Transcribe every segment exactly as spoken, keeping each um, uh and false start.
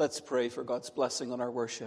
Let's pray for God's blessing on our worship.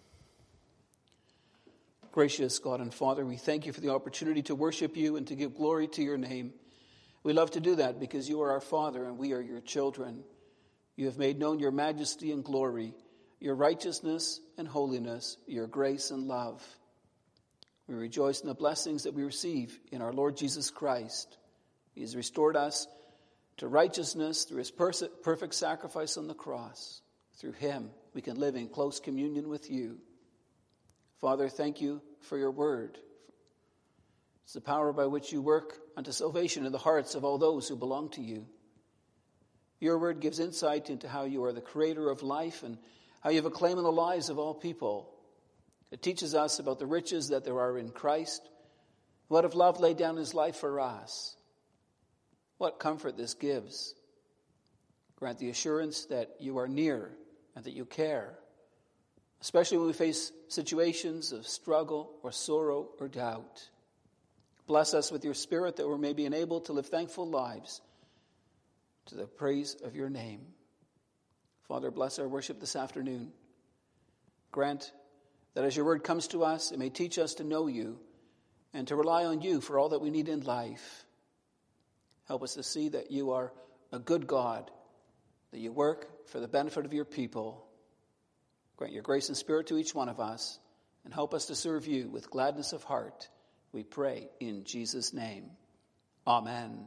Gracious God and Father, we thank you for the opportunity to worship you and to give glory to your name. We love to do that because you are our Father and we are your children. You have made known your majesty and glory, your righteousness and holiness, your grace and love. We rejoice in the blessings that we receive in our Lord Jesus Christ. He has restored us to righteousness through his perfect sacrifice on the cross. Through him, we can live in close communion with you. Father, thank you for your word. It's the power by which you work unto salvation in the hearts of all those who belong to you. Your word gives insight into how you are the creator of life and how you have a claim on the lives of all people. It teaches us about the riches that there are in Christ. What if love laid down his life for us? What comfort this gives. Grant the assurance that you are near and that you care, especially when we face situations of struggle or sorrow or doubt. Bless us with your Spirit that we may be enabled to live thankful lives to the praise of your name. Father, bless our worship this afternoon. Grant that as your word comes to us, it may teach us to know you and to rely on you for all that we need in life. Help us to see that you are a good God, that you work for the benefit of your people. Grant your grace and spirit to each one of us, and help us to serve you with gladness of heart. We pray in Jesus' name. Amen.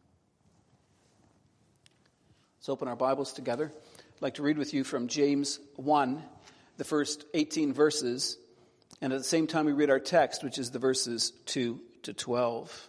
Let's open our Bibles together. I'd like to read with you from James one, the first eighteen verses, and at the same time we read our text, which is the verses two to twelve.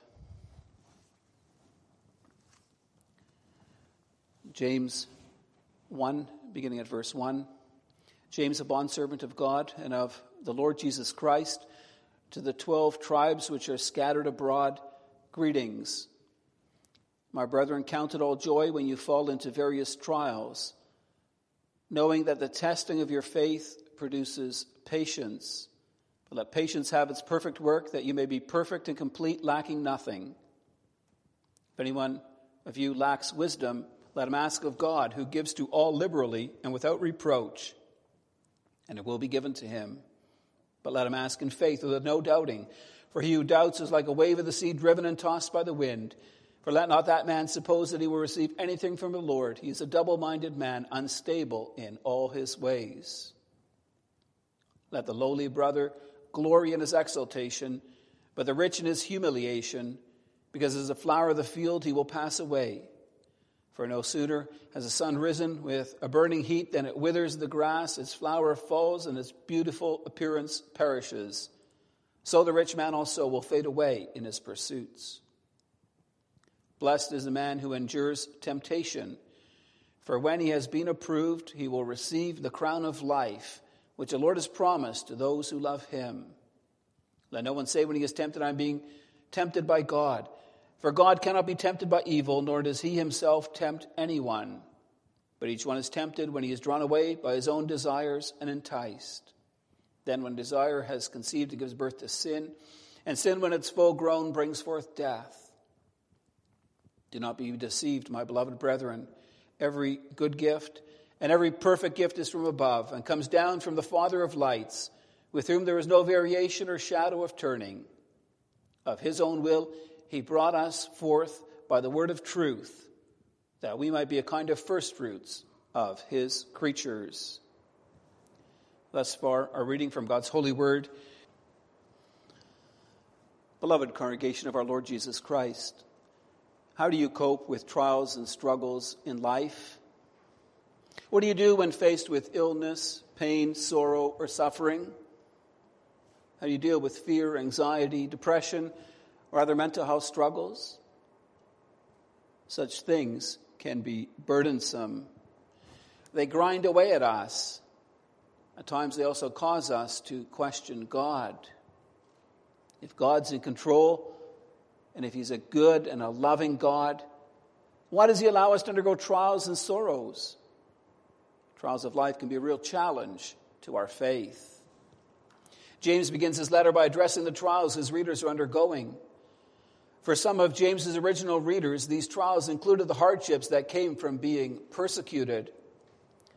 James one, beginning at verse one. James, a bondservant of God and of the Lord Jesus Christ, to the twelve tribes which are scattered abroad, greetings. My brethren, count it all joy when you fall into various trials, knowing that the testing of your faith produces patience. But let patience have its perfect work, that you may be perfect and complete, lacking nothing. If anyone of you lacks wisdom, let him ask of God, who gives to all liberally and without reproach, and it will be given to him. But let him ask in faith with no doubting. For he who doubts is like a wave of the sea driven and tossed by the wind. For let not that man suppose that he will receive anything from the Lord. He is a double-minded man, unstable in all his ways. Let the lowly brother glory in his exaltation, but the rich in his humiliation, because as a flower of the field he will pass away. For no sooner has the sun risen with a burning heat than it withers the grass, its flower falls, and its beautiful appearance perishes. So the rich man also will fade away in his pursuits. Blessed is the man who endures temptation, for when he has been approved, he will receive the crown of life, which the Lord has promised to those who love him. Let no one say when he is tempted, I am being tempted by God. For God cannot be tempted by evil, nor does he himself tempt anyone. But each one is tempted when he is drawn away by his own desires and enticed. Then when desire has conceived, it gives birth to sin. And sin, when it's full grown, brings forth death. Do not be deceived, my beloved brethren. Every good gift and every perfect gift is from above and comes down from the Father of lights, with whom there is no variation or shadow of turning. Of his own will, he brought us forth by the word of truth, that we might be a kind of first fruits of his creatures. Thus far, our reading from God's holy word. Beloved congregation of our Lord Jesus Christ, how do you cope with trials and struggles in life? What do you do when faced with illness, pain, sorrow, or suffering? How do you deal with fear, anxiety, depression, or other mental health struggles? Such things can be burdensome. They grind away at us. At times they also cause us to question God. If God's in control, and if he's a good and a loving God, why does he allow us to undergo trials and sorrows? Trials of life can be a real challenge to our faith. James begins his letter by addressing the trials his readers are undergoing. For some of James's original readers, these trials included the hardships that came from being persecuted.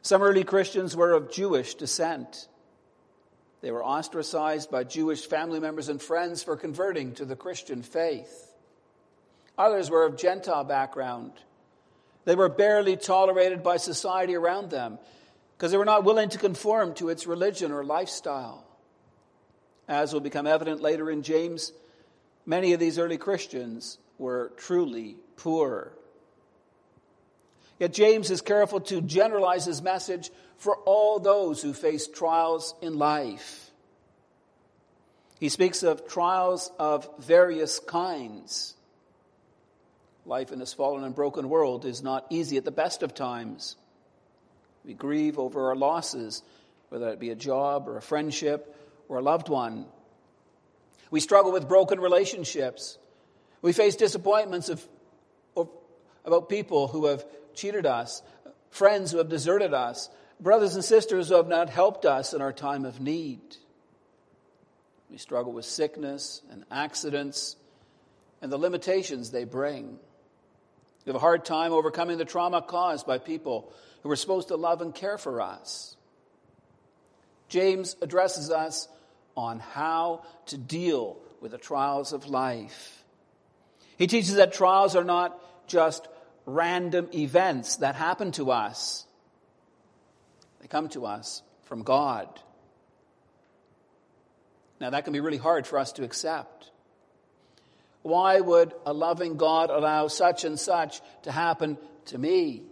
Some early Christians were of Jewish descent. They were ostracized by Jewish family members and friends for converting to the Christian faith. Others were of Gentile background. They were barely tolerated by society around them because they were not willing to conform to its religion or lifestyle. As will become evident later in James, many of these early Christians were truly poor. Yet James is careful to generalize his message for all those who face trials in life. He speaks of trials of various kinds. Life in this fallen and broken world is not easy at the best of times. We grieve over our losses, whether it be a job or a friendship or a loved one. We struggle with broken relationships. We face disappointments of, of, about people who have cheated us, friends who have deserted us, brothers and sisters who have not helped us in our time of need. We struggle with sickness and accidents and the limitations they bring. We have a hard time overcoming the trauma caused by people who are supposed to love and care for us. James addresses us on how to deal with the trials of life. He teaches that trials are not just random events that happen to us. They come to us from God. Now, that can be really hard for us to accept. Why would a loving God allow such and such to happen to me?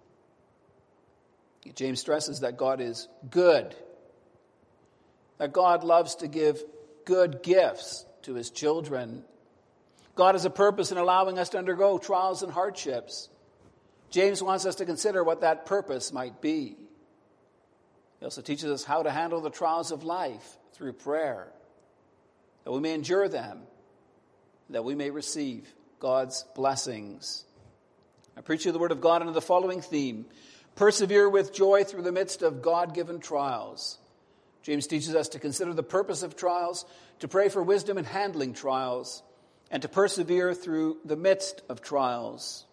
James stresses that God is good, that God loves to give good gifts to his children. God has a purpose in allowing us to undergo trials and hardships. James wants us to consider what that purpose might be. He also teaches us how to handle the trials of life through prayer, that we may endure them, that we may receive God's blessings. I preach you the word of God under the following theme: persevere with joy through the midst of God-given trials. James teaches us to consider the purpose of trials, to pray for wisdom in handling trials, and to persevere through the midst of trials.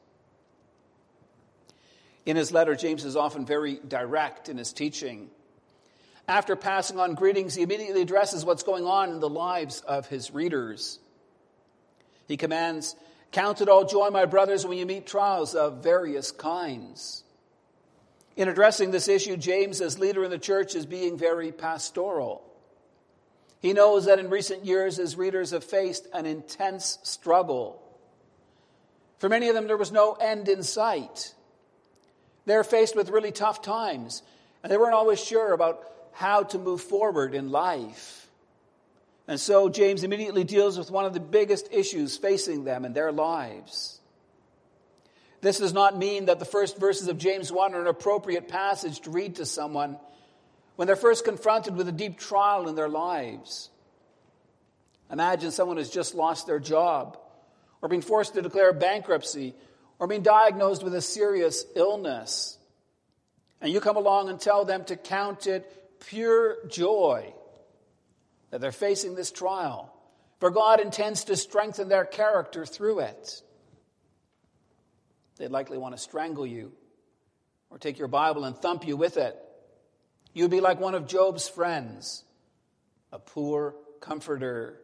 In his letter, James is often very direct in his teaching. After passing on greetings, he immediately addresses what's going on in the lives of his readers. He commands, "Count it all joy, my brothers, when you meet trials of various kinds." In addressing this issue, James, as leader in the church, is being very pastoral. He knows that in recent years, his readers have faced an intense struggle. For many of them, there was no end in sight. They're faced with really tough times, and they weren't always sure about how to move forward in life. And so James immediately deals with one of the biggest issues facing them in their lives. This does not mean that the first verses of James one are an appropriate passage to read to someone when they're first confronted with a deep trial in their lives. Imagine someone has just lost their job, or been forced to declare bankruptcy, or been diagnosed with a serious illness. And you come along and tell them to count it pure joy that they're facing this trial, for God intends to strengthen their character through it. They'd likely want to strangle you or take your Bible and thump you with it. You'd be like one of Job's friends, a poor comforter.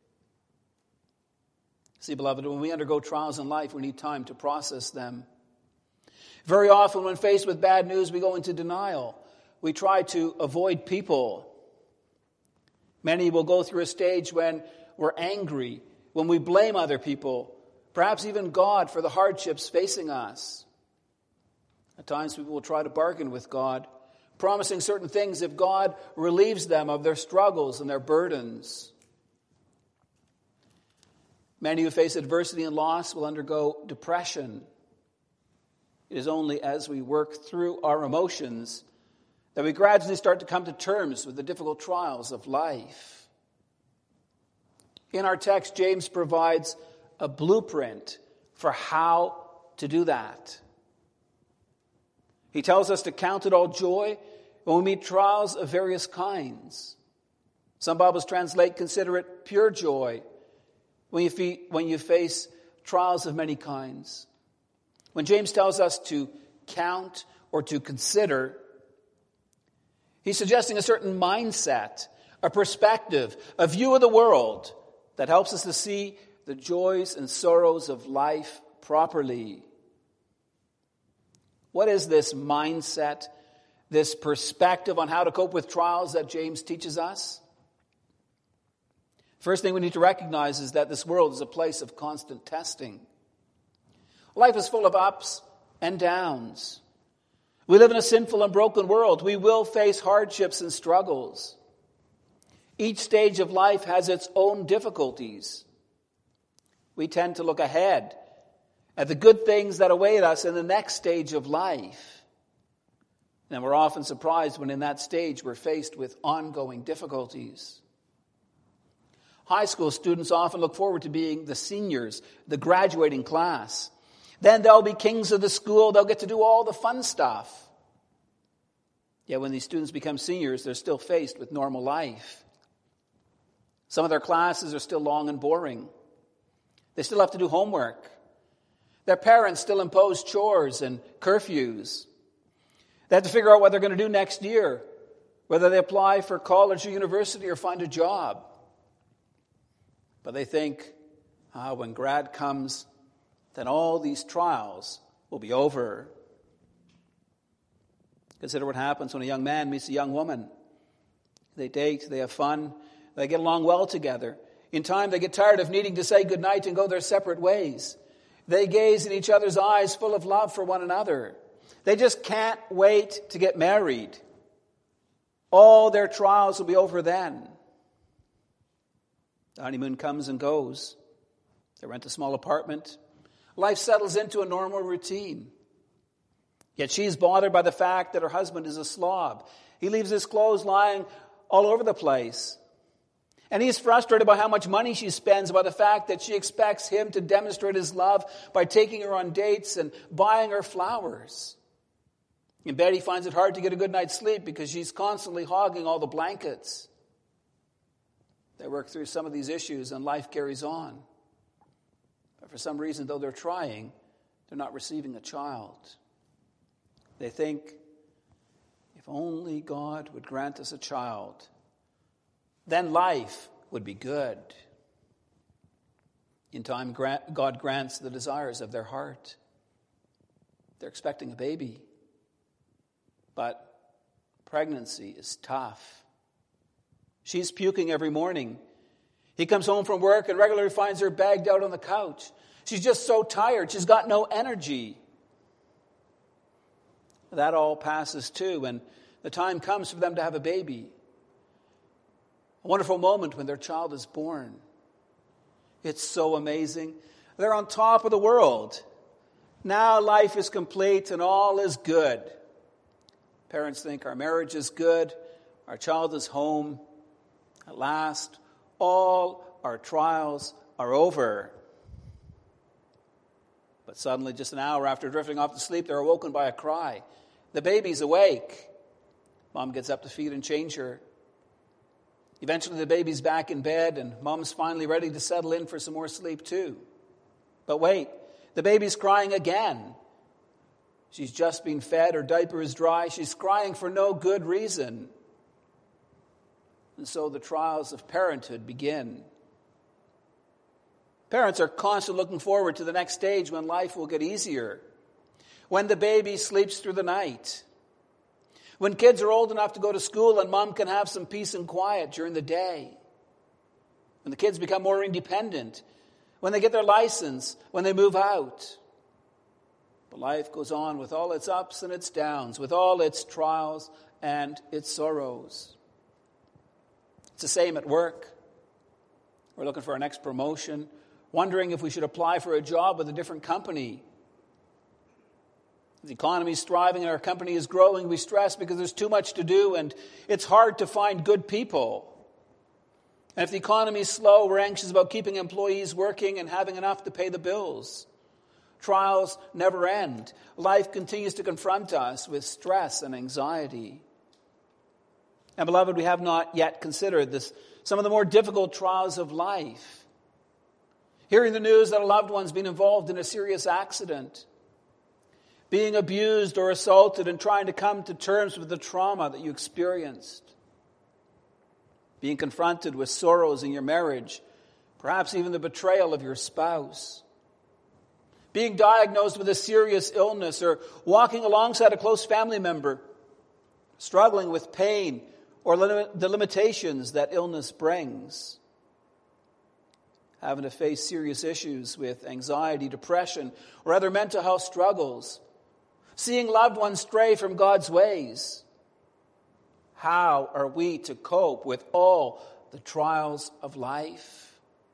See, beloved, when we undergo trials in life, we need time to process them. Very often, when faced with bad news, we go into denial. We try to avoid people. Many will go through a stage when we're angry, when we blame other people, perhaps even God, for the hardships facing us. At times, people will try to bargain with God, promising certain things if God relieves them of their struggles and their burdens. Many who face adversity and loss will undergo depression. It is only as we work through our emotions that we gradually start to come to terms with the difficult trials of life. In our text, James provides a blueprint for how to do that. He tells us to count it all joy when we meet trials of various kinds. Some Bibles translate, consider it pure joy when you, fe- when you face trials of many kinds. When James tells us to count or to consider, He's suggesting a certain mindset, a perspective, a view of the world that helps us to see the joys and sorrows of life properly. What is this mindset, this perspective on how to cope with trials that James teaches us? First thing we need to recognize is that this world is a place of constant testing. Life is full of ups and downs. We live in a sinful and broken world. We will face hardships and struggles. Each stage of life has its own difficulties. We tend to look ahead at the good things that await us in the next stage of life. And we're often surprised when in that stage we're faced with ongoing difficulties. High school students often look forward to being the seniors, the graduating class. Then they'll be kings of the school. They'll get to do all the fun stuff. Yet when these students become seniors, they're still faced with normal life. Some of their classes are still long and boring. They still have to do homework. Their parents still impose chores and curfews. They have to figure out what they're going to do next year, whether they apply for college or university or find a job. But they think, ah, when grad comes, then all these trials will be over. Consider what happens when a young man meets a young woman. They date, they have fun, they get along well together. In time, they get tired of needing to say goodnight and go their separate ways. They gaze in each other's eyes full of love for one another. They just can't wait to get married. All their trials will be over then. The honeymoon comes and goes. They rent a small apartment. Life settles into a normal routine. Yet she's bothered by the fact that her husband is a slob. He leaves his clothes lying all over the place. And he's frustrated by how much money she spends, by the fact that she expects him to demonstrate his love by taking her on dates and buying her flowers. In bed, he finds it hard to get a good night's sleep because she's constantly hogging all the blankets. They work through some of these issues and life carries on. But for some reason, though they're trying, they're not receiving a child. They think, if only God would grant us a child, then life would be good. In time, God grants the desires of their heart. They're expecting a baby. But pregnancy is tough. She's puking every morning. He comes home from work and regularly finds her bagged out on the couch. She's just so tired. She's got no energy. That all passes too, and the time comes for them to have a baby. A wonderful moment when their child is born. It's so amazing. They're on top of the world. Now life is complete and all is good. Parents think our marriage is good, our child is home. At last, all our trials are over. But suddenly, just an hour after drifting off to sleep, they're awoken by a cry. The baby's awake. Mom gets up to feed and change her. Eventually, the baby's back in bed, and Mom's finally ready to settle in for some more sleep too. But wait, the baby's crying again. She's just been fed, her diaper is dry, she's crying for no good reason. And so the trials of parenthood begin. Parents are constantly looking forward to the next stage when life will get easier. When the baby sleeps through the night. When kids are old enough to go to school and mom can have some peace and quiet during the day. When the kids become more independent. When they get their license. When they move out. But life goes on with all its ups and its downs. With all its trials and its sorrows. It's the same at work. We're looking for our next promotion. Wondering if we should apply for a job with a different company. The economy is thriving and our company is growing. We stress because there's too much to do and it's hard to find good people. And if the economy is slow, we're anxious about keeping employees working and having enough to pay the bills. Trials never end. Life continues to confront us with stress and anxiety. And beloved, we have not yet considered this, some of the more difficult trials of life. Hearing the news that a loved one's been involved in a serious accident. being abused or assaulted and trying to come to terms with the trauma that you experienced, being confronted with sorrows in your marriage, perhaps even the betrayal of your spouse, being diagnosed with a serious illness or walking alongside a close family member, struggling with pain or the limitations that illness brings, having to face serious issues with anxiety, depression, or other mental health struggles, seeing loved ones stray from God's ways. How are we to cope with all the trials of life?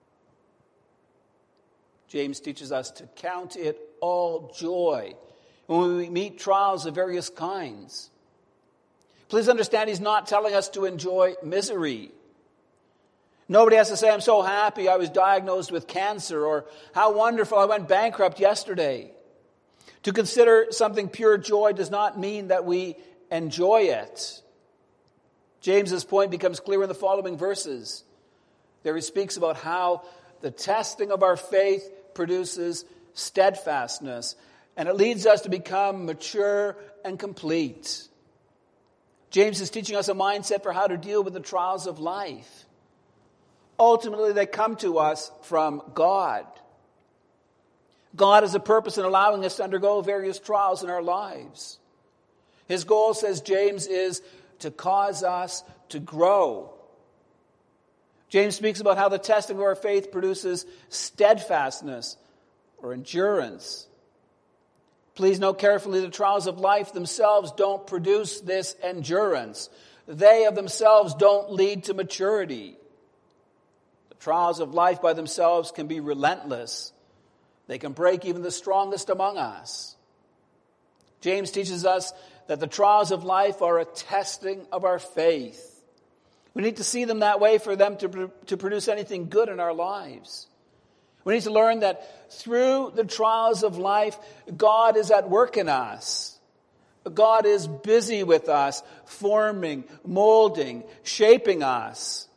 James teaches us to count it all joy when we meet trials of various kinds. Please understand, he's not telling us to enjoy misery. Nobody has to say, I'm so happy I was diagnosed with cancer, or how wonderful I went bankrupt yesterday. To consider something pure joy does not mean that we enjoy it. James's point becomes clear in the following verses. There he speaks about how the testing of our faith produces steadfastness, and it leads us to become mature and complete. James is teaching us a mindset for how to deal with the trials of life. Ultimately, they come to us from God. God has a purpose in allowing us to undergo various trials in our lives. His goal, says James, is to cause us to grow. James speaks about how the testing of our faith produces steadfastness or endurance. Please note carefully, the trials of life themselves don't produce this endurance. They of themselves don't lead to maturity. The trials of life by themselves can be relentless. They can break even the strongest among us. James teaches us that the trials of life are a testing of our faith. We need to see them that way for them to, to produce anything good in our lives. We need to learn that through the trials of life, God is at work in us. God is busy with us, forming, molding, shaping us.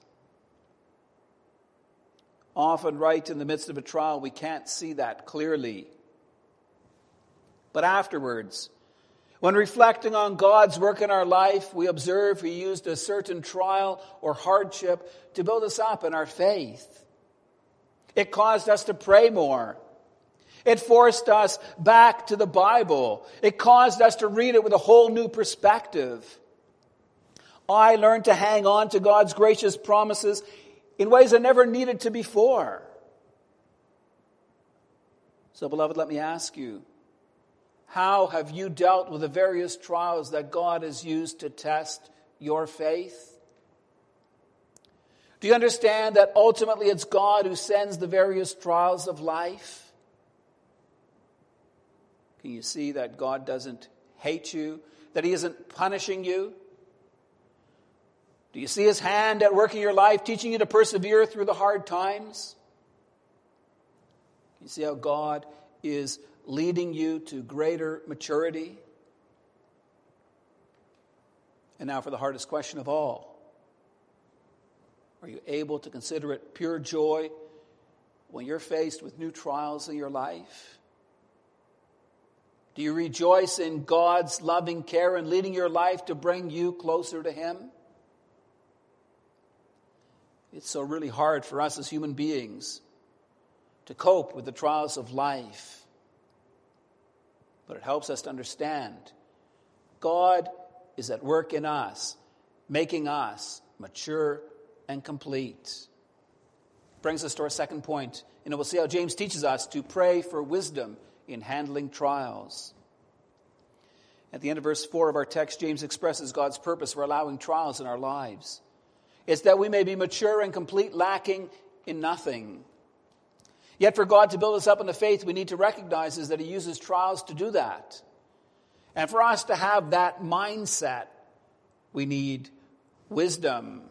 Often, right in the midst of a trial, we can't see that clearly. But afterwards, when reflecting on God's work in our life, we observe He used a certain trial or hardship to build us up in our faith. It caused us to pray more. It forced us back to the Bible. It caused us to read it with a whole new perspective. I learned to hang on to God's gracious promises in ways I never needed to before. So, beloved, let me ask you, how have you dealt with the various trials that God has used to test your faith? Do you understand that ultimately it's God who sends the various trials of life? Can you see that God doesn't hate you, that He isn't punishing you? Do you see His hand at work in your life, teaching you to persevere through the hard times? You see how God is leading you to greater maturity? And now for the hardest question of all. Are you able to consider it pure joy when you're faced with new trials in your life? Do you rejoice in God's loving care and leading your life to bring you closer to Him? It's so really hard for us as human beings to cope with the trials of life. But it helps us to understand God is at work in us, making us mature and complete. Brings us to our second point, and we'll see how James teaches us to pray for wisdom in handling trials. At the end of verse four of our text, James expresses God's purpose for allowing trials in our lives. It's that we may be mature and complete, lacking in nothing. Yet for God to build us up in the faith, we need to recognize is that He uses trials to do that. And for us to have that mindset, we need wisdom.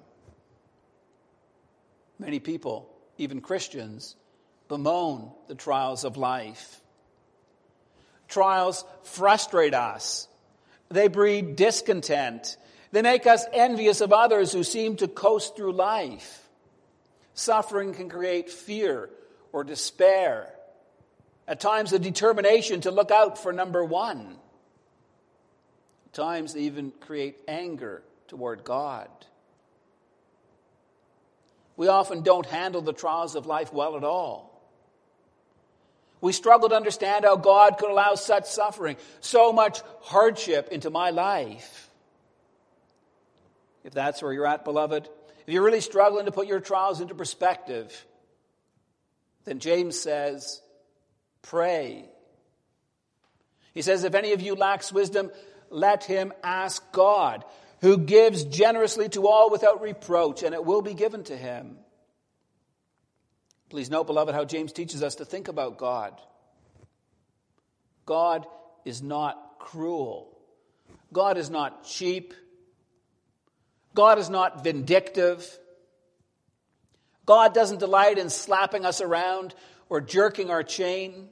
Many people, even Christians, bemoan the trials of life. Trials frustrate us. They breed discontent. They make us envious of others who seem to coast through life. Suffering can create fear or despair. At times, a determination to look out for number one. At times, they even create anger toward God. We often don't handle the trials of life well at all. We struggle to understand how God could allow such suffering, so much hardship into my life. If that's where you're at, beloved, if you're really struggling to put your trials into perspective, then James says, pray. He says, if any of you lacks wisdom, let him ask God, who gives generously to all without reproach, and it will be given to him. Please note, beloved, how James teaches us to think about God. God is not cruel. God is not cheap. God is not vindictive. God doesn't delight in slapping us around or jerking our chain.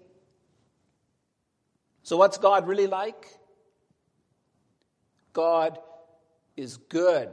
So what's God really like? God is good.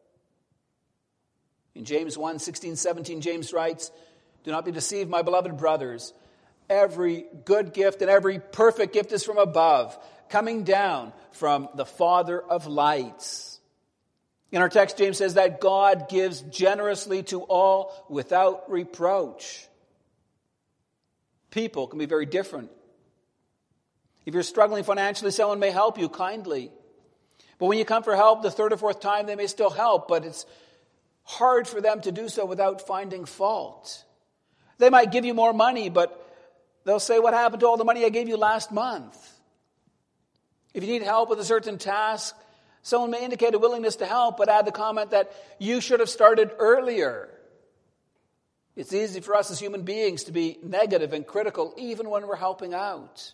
In James one, sixteen, seventeen, James writes, do not be deceived, my beloved brothers. Every good gift and every perfect gift is from above, coming down from the Father of lights. In our text, James says that God gives generously to all without reproach. People can be very different. If you're struggling financially, someone may help you kindly. But when you come for help the third or fourth time, they may still help, but it's hard for them to do so without finding fault. They might give you more money, but they'll say, what happened to all the money I gave you last month? If you need help with a certain task, someone may indicate a willingness to help, but add the comment that you should have started earlier. It's easy for us as human beings to be negative and critical, even when we're helping out.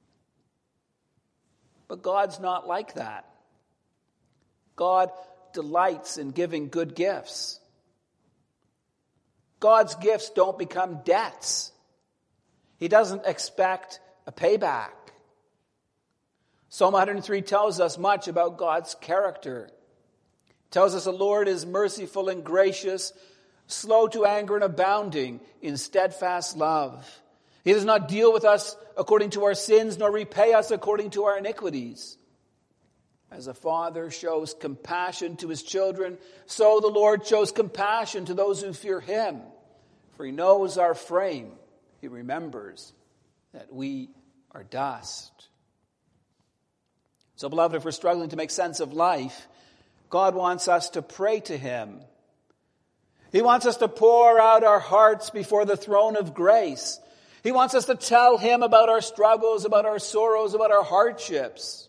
But God's not like that. God delights in giving good gifts. God's gifts don't become debts. He doesn't expect a payback. Psalm one hundred three tells us much about God's character. It tells us the Lord is merciful and gracious, slow to anger and abounding in steadfast love. He does not deal with us according to our sins, nor repay us according to our iniquities. As a father shows compassion to his children, so the Lord shows compassion to those who fear him. For he knows our frame. He remembers that we are dust. So, beloved, if we're struggling to make sense of life, God wants us to pray to him. He wants us to pour out our hearts before the throne of grace. He wants us to tell him about our struggles, about our sorrows, about our hardships.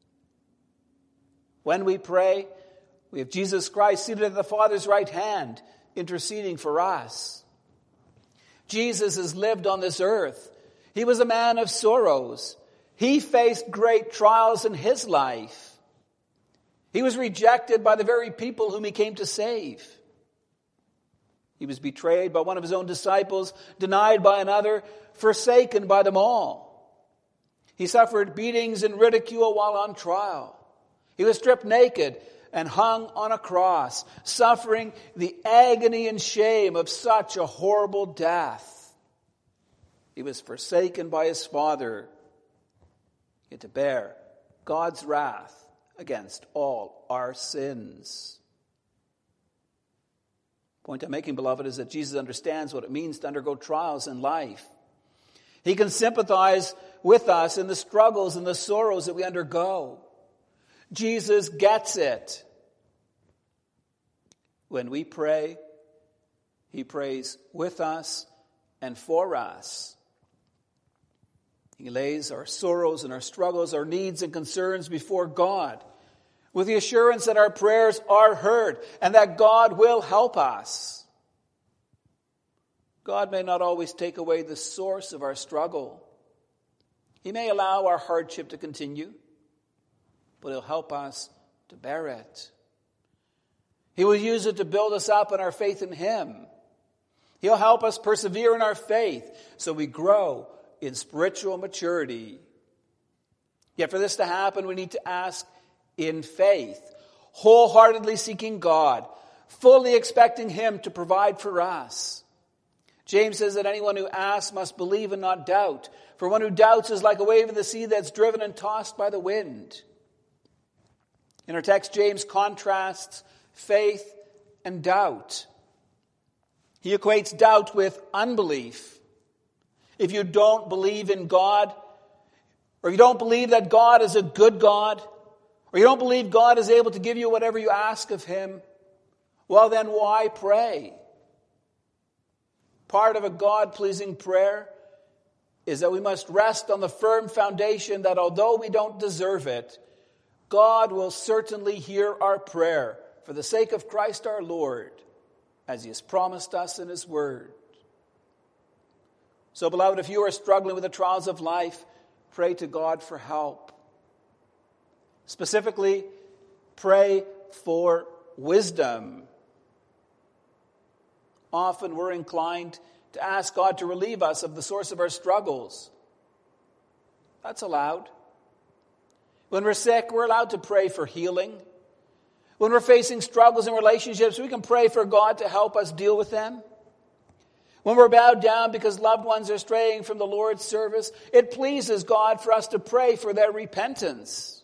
When we pray, we have Jesus Christ seated at the Father's right hand, interceding for us. Jesus has lived on this earth. He was a man of sorrows. He faced great trials in his life. He was rejected by the very people whom he came to save. He was betrayed by one of his own disciples, denied by another, forsaken by them all. He suffered beatings and ridicule while on trial. He was stripped naked and hung on a cross, suffering the agony and shame of such a horrible death. He was forsaken by his Father, yet to bear God's wrath against all our sins. The point I'm making, beloved, is that Jesus understands what it means to undergo trials in life. He can sympathize with us in the struggles and the sorrows that we undergo. Jesus gets it. When we pray, he prays with us and for us. He lays our sorrows and our struggles, our needs and concerns before God, with the assurance that our prayers are heard and that God will help us. God may not always take away the source of our struggle. He may allow our hardship to continue, but he'll help us to bear it. He will use it to build us up in our faith in him. He'll help us persevere in our faith so we grow in spiritual maturity. Yet for this to happen, we need to ask in faith, wholeheartedly seeking God, fully expecting him to provide for us. James says that anyone who asks must believe and not doubt, for For one who doubts is like a wave of the sea that's driven and tossed by the wind. In our text, James contrasts faith and doubt. He equates doubt with unbelief. If you don't believe in God, or you don't believe that God is a good God, or you don't believe God is able to give you whatever you ask of him, well then why pray? Part of a God-pleasing prayer is that we must rest on the firm foundation that although we don't deserve it, God will certainly hear our prayer for the sake of Christ our Lord, as he has promised us in his word. So, beloved, if you are struggling with the trials of life, pray to God for help. Specifically, pray for wisdom. Often we're inclined to ask God to relieve us of the source of our struggles. That's allowed. When we're sick, we're allowed to pray for healing. When we're facing struggles in relationships, we can pray for God to help us deal with them. When we're bowed down because loved ones are straying from the Lord's service, it pleases God for us to pray for their repentance.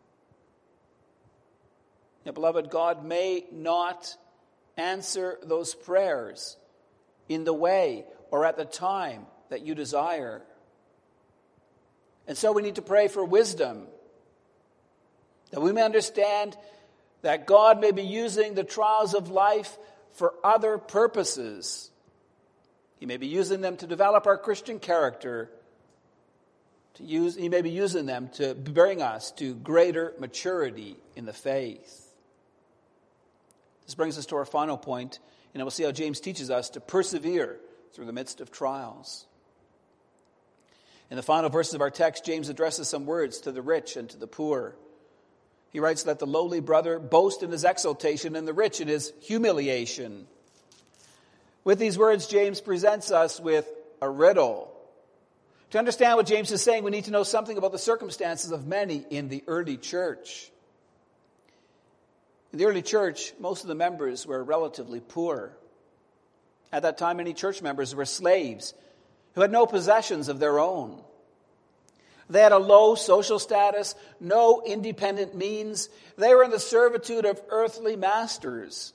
Yet, beloved, God may not answer those prayers in the way or at the time that you desire. And so we need to pray for wisdom, that we may understand that God may be using the trials of life for other purposes. He may be using them to develop our Christian character. To use, he may be using them to bring us to greater maturity in the faith. This brings us to our final point, and we'll see how James teaches us to persevere through the midst of trials. In the final verses of our text, James addresses some words to the rich and to the poor. He writes, "Let the lowly brother boast in his exaltation, and the rich in his humiliation." With these words, James presents us with a riddle. To understand what James is saying, we need to know something about the circumstances of many in the early church. In the early church, most of the members were relatively poor. At that time, many church members were slaves who had no possessions of their own. They had a low social status, no independent means. They were in the servitude of earthly masters.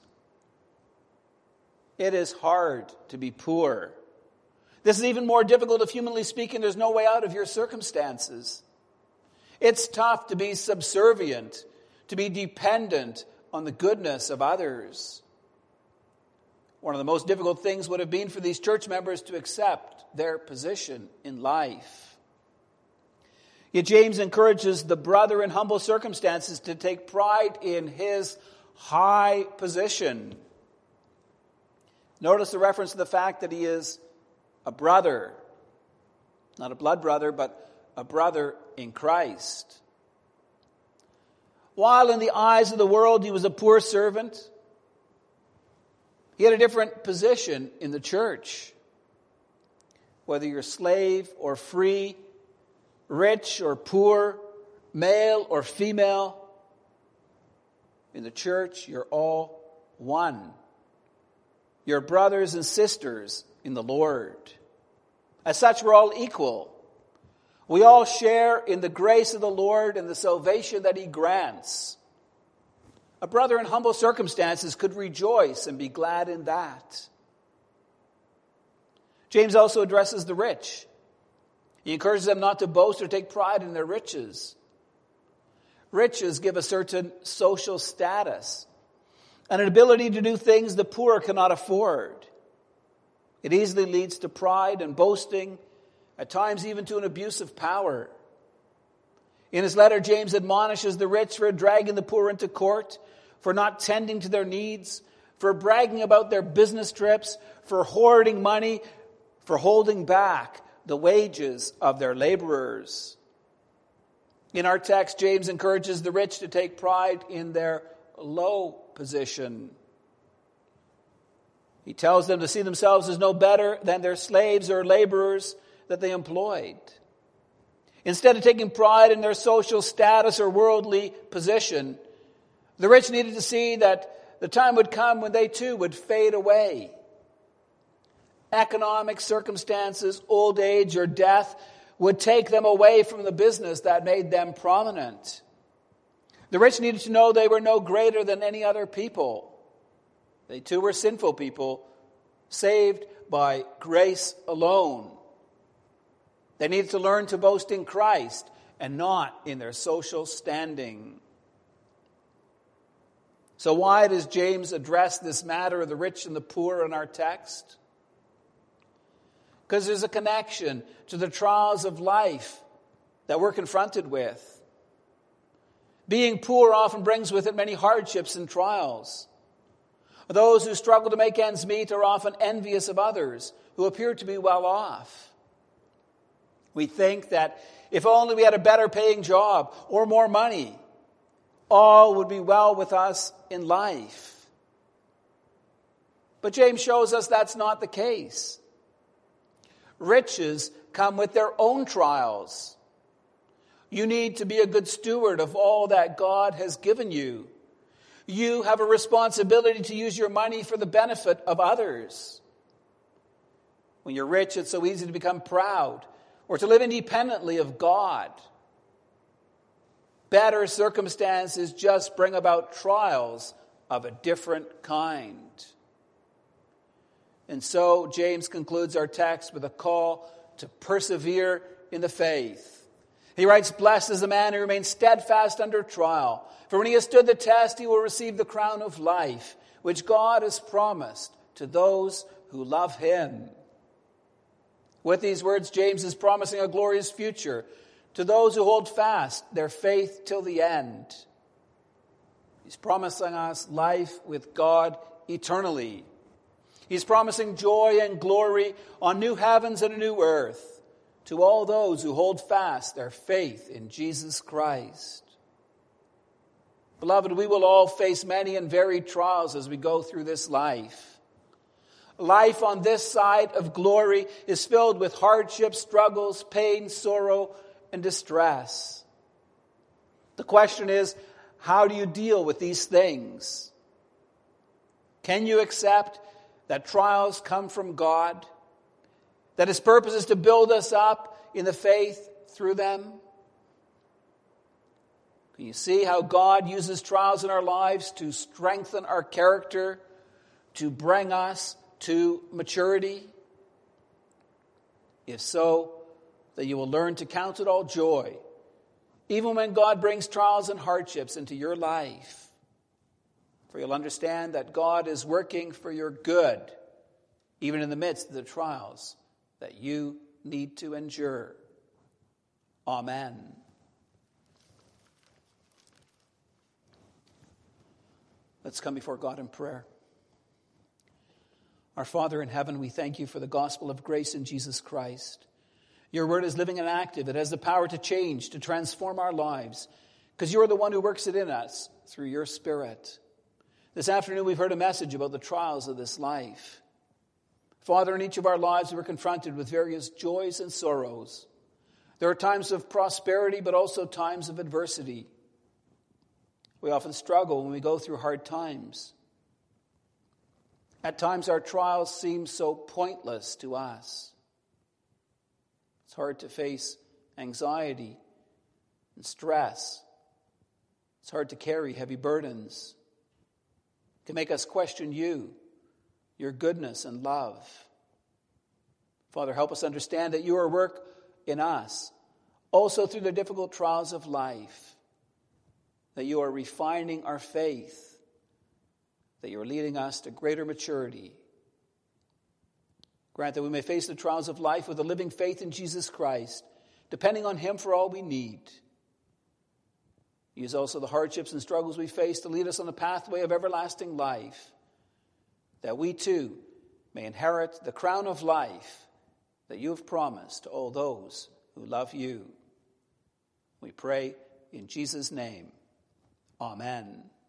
It is hard to be poor. This is even more difficult if, humanly speaking, there's no way out of your circumstances. It's tough to be subservient, to be dependent on the goodness of others. One of the most difficult things would have been for these church members to accept their position in life. Yet James encourages the brother in humble circumstances to take pride in his high position. Notice the reference to the fact that he is a brother. Not a blood brother, but a brother in Christ. While in the eyes of the world he was a poor servant, he had a different position in the church. Whether you're slave or free, rich or poor, male or female, in the church you're all one. You're brothers and sisters in the Lord. As such, we're all equal. We all share in the grace of the Lord and the salvation that he grants. A brother in humble circumstances could rejoice and be glad in that. James also addresses the rich. He encourages them not to boast or take pride in their riches. Riches give a certain social status and an ability to do things the poor cannot afford. It easily leads to pride and boasting, at times even to an abuse of power. In his letter, James admonishes the rich for dragging the poor into court, for not tending to their needs, for bragging about their business trips, for hoarding money, for holding back the wages of their laborers. In our text, James encourages the rich to take pride in their low position. He tells them to see themselves as no better than their slaves or laborers that they employed. Instead of taking pride in their social status or worldly position, the rich needed to see that the time would come when they too would fade away. Economic circumstances, old age, or death would take them away from the business that made them prominent. The rich needed to know they were no greater than any other people. They too were sinful people, saved by grace alone. They needed to learn to boast in Christ and not in their social standing. So why does James address this matter of the rich and the poor in our text? Because there's a connection to the trials of life that we're confronted with. Being poor often brings with it many hardships and trials. Those who struggle to make ends meet are often envious of others who appear to be well off. We think that if only we had a better paying job or more money, all would be well with us in life. But James shows us that's not the case. Riches come with their own trials. You need to be a good steward of all that God has given you. You have a responsibility to use your money for the benefit of others. When you're rich, it's so easy to become proud or to live independently of God. Better circumstances just bring about trials of a different kind. And so James concludes our text with a call to persevere in the faith. He writes, "Blessed is the man who remains steadfast under trial. For when he has stood the test, he will receive the crown of life, which God has promised to those who love him." With these words, James is promising a glorious future to those who hold fast their faith till the end. He's promising us life with God eternally. He's promising joy and glory on new heavens and a new earth to all those who hold fast their faith in Jesus Christ. Beloved, we will all face many and varied trials as we go through this life. Life on this side of glory is filled with hardship, struggles, pain, sorrow, and distress. The question is, how do you deal with these things? Can you accept that trials come from God, that his purpose is to build us up in the faith through them? Can you see how God uses trials in our lives to strengthen our character, to bring us to maturity? If so, that you will learn to count it all joy, even when God brings trials and hardships into your life. For you'll understand that God is working for your good, even in the midst of the trials that you need to endure. Amen. Let's come before God in prayer. Our Father in heaven, we thank you for the gospel of grace in Jesus Christ. Your word is living and active. It has the power to change, to transform our lives, because you are the one who works it in us through your Spirit. This afternoon we've heard a message about the trials of this life. Father, in each of our lives we're confronted with various joys and sorrows. There are times of prosperity, but also times of adversity. We often struggle when we go through hard times. At times our trials seem so pointless to us. It's hard to face anxiety and stress. It's hard to carry heavy burdens. It can make us question you, your goodness and love. Father, help us understand that you are at work in us, also through the difficult trials of life, that you are refining our faith, that you are leading us to greater maturity. Grant that we may face the trials of life with a living faith in Jesus Christ, depending on him for all we need. Use also the hardships and struggles we face to lead us on the pathway of everlasting life, that we too may inherit the crown of life that you have promised to all those who love you. We pray in Jesus' name. Amen.